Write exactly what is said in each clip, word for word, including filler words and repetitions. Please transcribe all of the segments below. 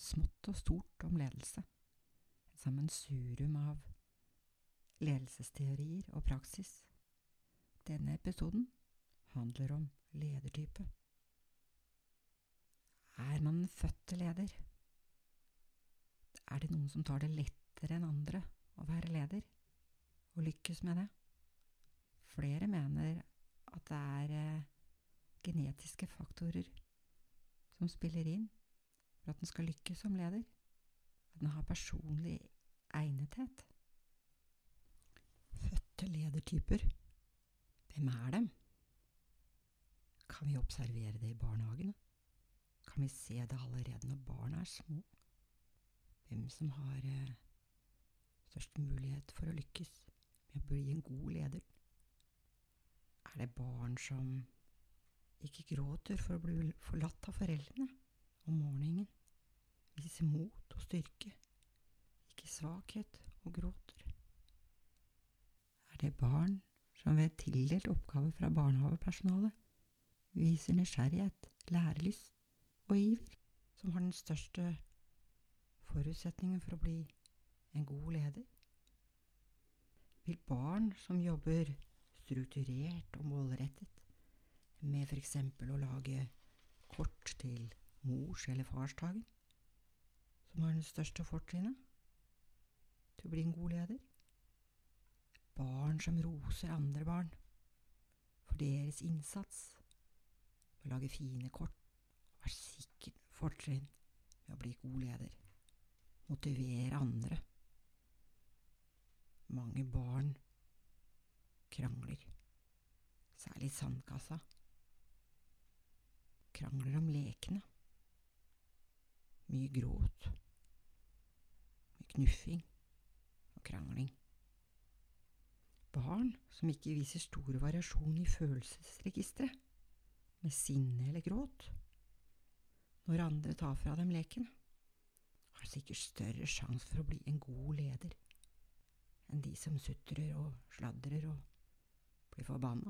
smått og stort om ledelse. Et sammensurium av ledelsesteorier og praksis. Denne episoden handler om ledertype. Er man en født leder? Er det noen som tar det lettere enn andre å være leder, og lykkes med det? Flere mener at det er eh, genetiske faktorer som spiller inn for at den skal lykkes som leder. At den har personlig egnethet. Fødte ledertyper. Hvem er dem? Kan vi observere det i barnehagene? Kan vi se det allerede når barna er små? Hvem som har eh, størst mulighet for å lykkes med å bli en god leder? Er det barn som ikke gråter for å bli forlatt av foreldrene om morgenen, viser mot og styrke, ikke svakhet og gråter? Er det barn som ved tildelt oppgave fra barnehavepersonalet viser nysgjerrighet, lærelyst og iver, som har den største forutsetningen for å bli en god leder? Vil barn som jobber strukturert og målrettet med for eksempel å lage kort til mors- eller farsdagen, som har den største fortrinnet til å bli en god leder? Barn som roser andre barn for deres innsats med å lage fine kort, har sikkert fortrinn med å bli god leder. Motivere andre. Mange barn krangler, særlig i sandkassa. Krangler om lekene. Mye gråt, mye knuffing og krangling. Barn som ikke viser store variasjoner i følelsesregistret, med sinne eller gråt, når andre tar fra dem leken, har sikkert større sjanse for å bli en god leder enn de som sutrer og sladrer og blir forbanna.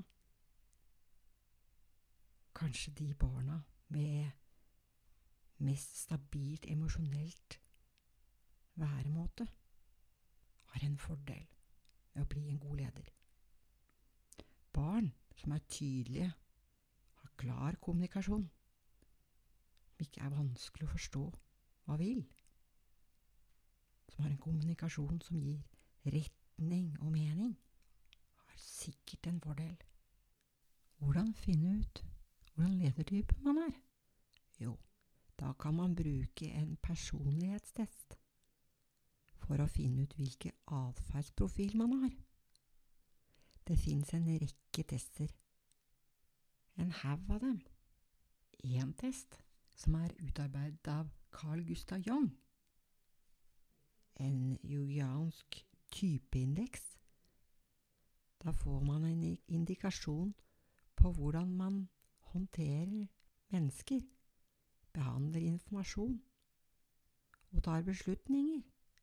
Kanskje de barna med mest stabilt emosjonelt væremåte har en fordel med å bli en god leder. Barn som er tydelige, har klar kommunikasjon, som ikke er vanskelig å forstå hva vil, som har en kommunikasjon som gir retning og mening, har sikkert en fordel. Hvordan finne ut hvordan ledertype man er? Jo, da kan man bruke en personlighetstest for å finne ut hvilken atferdsprofil man har. Det finnes en rekke tester, en haug av dem. En test som er utarbeidet av Carl Gustav Jung, en jungiansk typeindeks. Da får man en indikasjon på hvordan man håndterer mennesker, behandler informasjon og tar beslutninger.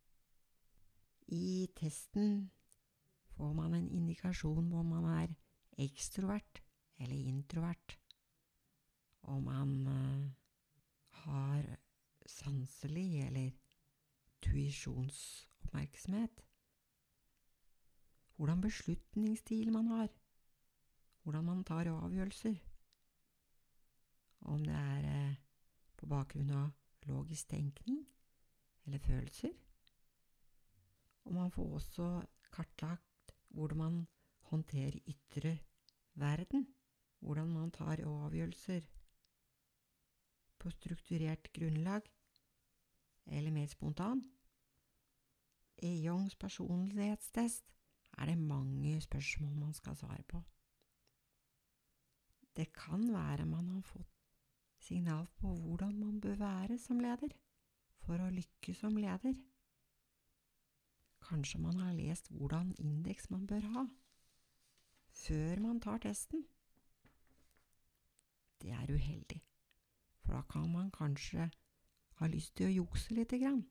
I testen får man en indikasjon på om man er ekstrovert eller introvert, om man uh, har sanselig eller tuisjonsoppmerksomhet, hvordan beslutningsstil man har, hvordan man tar avgjørelser, om det er uh, på bakgrunn av logisk tenkning eller følelser. Og man får også kartlagt hvordan man håndterer ytre verden, hvordan man tar avgjørelser på strukturert grunnlag, eller mer spontan. I Jungs personlighetstest er det mange spørsmål man skal svare på. Det kan være man har fått signal på hvordan man bør være som leder, for å lykkes som leder. Kanskje man har lest hvordan indeks man bør ha, før man tar testen. Det er uheldig, for da kan man kanskje ha lyst til å jukse litt grann.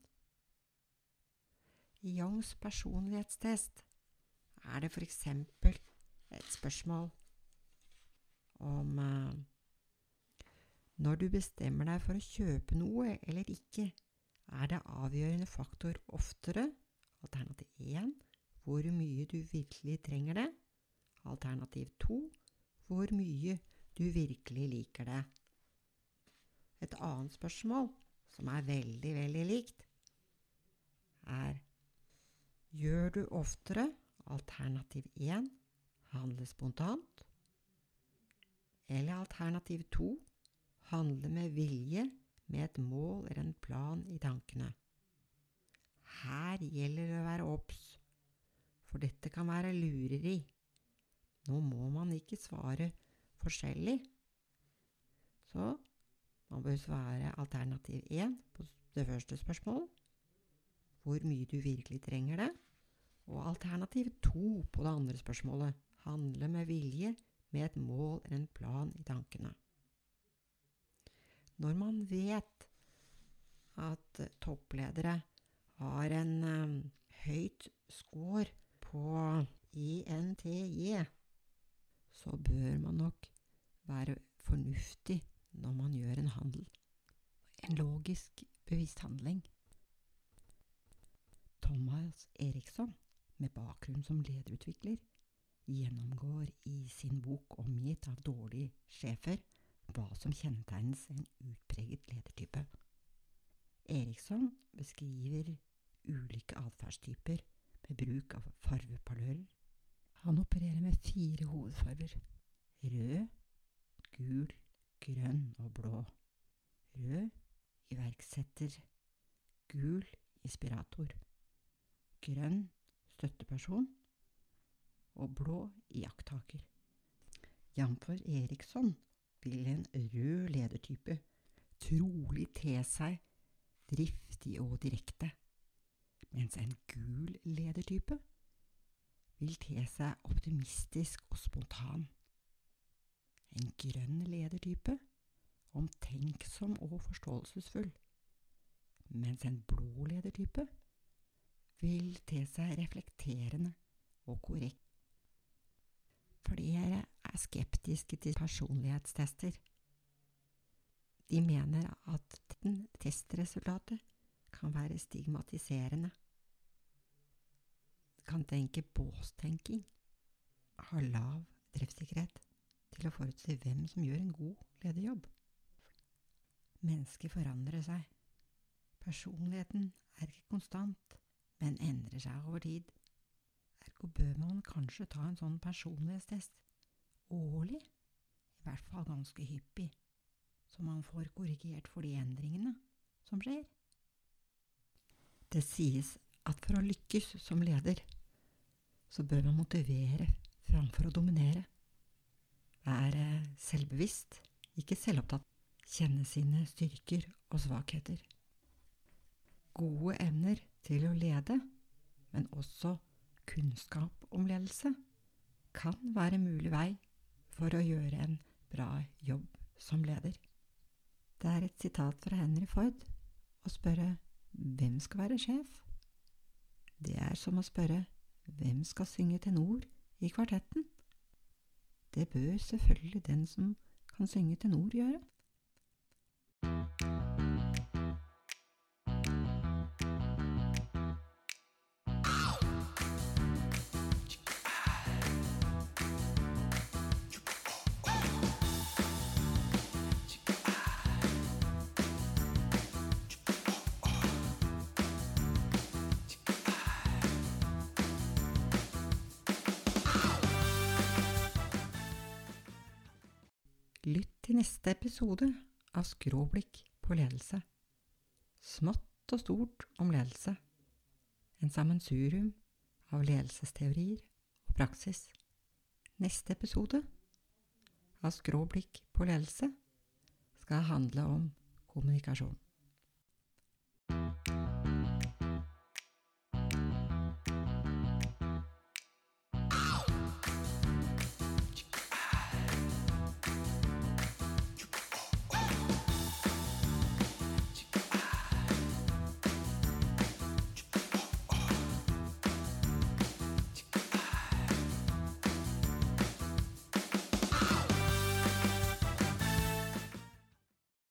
I Jungs personlighetstest er det for eksempel et spørsmål om uh, når du bestemmer deg for å kjøpe noe eller ikke, er det avgjørende faktor oftere, alternativ én, hvor mye du virkelig trenger det, alternativ to, hvor mye du virkelig liker det. Et annet spørsmål, som er veldig, veldig likt, er: gjør du oftere, alternativ én, handle spontant, eller alternativ to, handle med vilje, med et mål eller en plan i tankene? Her gjelder det å være obs, for dette kan være lureri. Nå må man ikke svare forskjellig. Så man bør svare alternativ én på det første spørsmålet, hvor mye du virkelig trenger det, og alternativ to på det andre spørsmålet, handle med vilje, med et mål eller en plan i tankene. Når man vet at toppledere har en um, høyt score på E N T J, så bør man nok være fornuftig når man gjør en handel. En logisk, bevisst handling. Thomas Eriksson, med bakgrunn som lederutvikler, gjennomgår i sin bok Omgitt av dårlige sjefer hva som kjennetegnes en utpreget ledertype. Eriksson beskriver ulike atferdstyper med bruk av farvepalører. Han opererer med fire hovedfarver: rød, gul, grønn og blå. Rød iverksetter, gul inspirator, grønn støtteperson og blå iakttaker. Jamfor Eriksson vil en rød ledertype trolig te seg driftig og direkte, mens en gul ledertype vil te seg optimistisk og spontan. En grønn ledertype omtenksom og forståelsesfull, mens en blå ledertype vil te seg reflekterende og korrekt. Flere er skeptiske til personlighetstester. De mener at testresultatet kan være stigmatiserende. Kan tenke båstenking, har lav treffsikkerhet til å forutse hvem som gjør en god lederjobb. Mennesket forandrer seg. Personligheten er ikke konstant, men endrer seg over tid. Ergo bør man kanskje ta en sånn personlighetstest årlig, i hvert fall ganske hyppig, så man får korrigert for de endringene som skjer. Det sies at for å lykkes som leder, så bør man motivere framfor å dominere. Være selvbevisst, ikke selvopptatt. Kjenne sine styrker og svakheter. Gode evner til å lede, men også kunnskap om ledelse, kan være en mulig vei for å gjøre en bra jobb som leder. Det er et sitat fra Henry Ford å spørre hvem skal være sjef? Det er som å spørre hvem skal synge tenor i kvartetten? Det bør selvfølgelig den som kan synge tenor gjøre. Lytt til neste episode av Skråblikk på ledelse. Smått og stort om ledelse. En sammensurium av ledelsesteorier og praksis. Neste episode av Skråblikk på ledelse skal handle om kommunikasjon.